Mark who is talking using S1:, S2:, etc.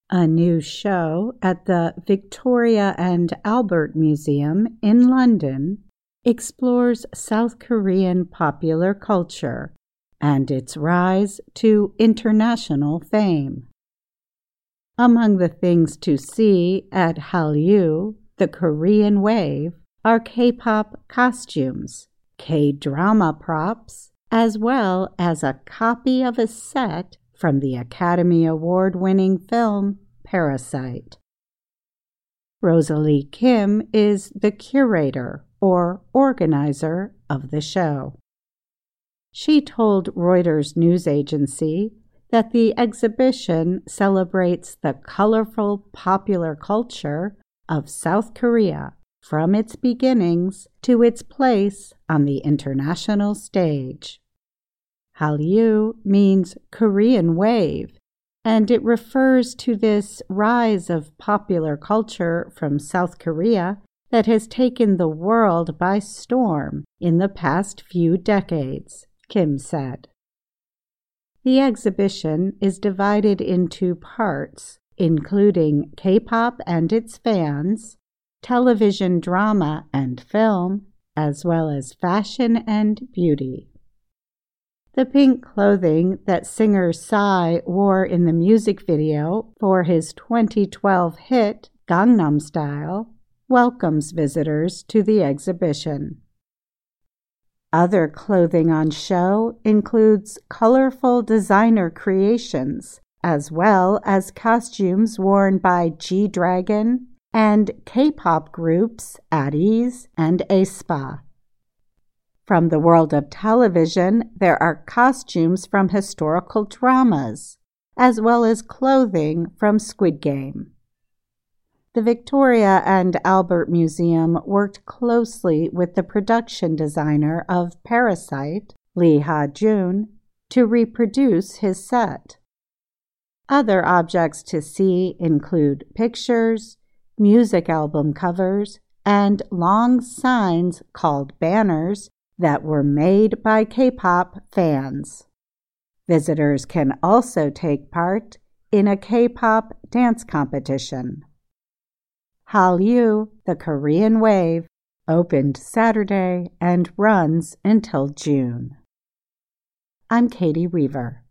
S1: A new show at the Victoria and Albert Museum in London explores South Korean popular culture and its rise to international fame. Among the things to see at Hallyu, the Korean Wave, are K-pop costumes, K-drama props, as well as a copy of a set from the Academy Award-winning film Parasite. Rosalie Kim is the curator or organizer of the show. She told Reuters news agency that the exhibition celebrates the colorful popular culture of South Korea from its beginnings to its place on the international stage. Hallyu means Korean wave, and it refers to this rise of popular culture from South Korea that has taken the world by storm in the past few decades, Kim said. The exhibition is divided into parts, including K-pop and its fans, television drama and film, as well as fashion and beauty. The pink clothing that singer Psy wore in the music video for his 2012 hit Gangnam Style welcomes visitors to the exhibition. Other clothing on show includes colorful designer creations, as well as costumes worn by G-Dragon and K-pop groups At Ease and aespa. From the world of television, there are costumes from historical dramas, as well as clothing from Squid Game. The Victoria and Albert Museum worked closely with the production designer of Parasite, Lee Ha-jun, to reproduce his set. Other objects to see include pictures, music album covers, and long signs called banners that were made by K-pop fans. Visitors can also take part in a K-pop dance competition. Hallyu, the Korean Wave, opened Saturday and runs until June. I'm Katie Weaver.